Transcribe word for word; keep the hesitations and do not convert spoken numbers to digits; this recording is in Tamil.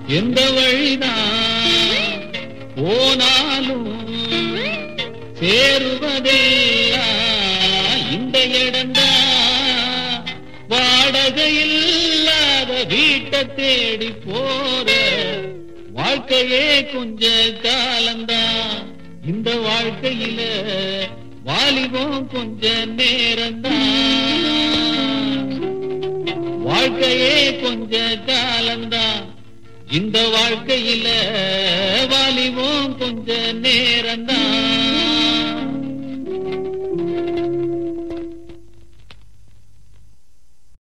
எந்த வழிதான் போனாலும் சேருவதெல்லாம் இந்த இடந்தா. வாடகையில்லாத வீட்டை தேடி போற வாழ்க்கையே கொஞ்ச காலந்தான். இந்த வாழ்க்கையில வாலிபம் கொஞ்ச நேரம்தான். வாழ்க்கையே கொஞ்ச காலந்தான். இந்த வாழ்க்கையில வாலிபம் கொஞ்ச நேரம்தான்.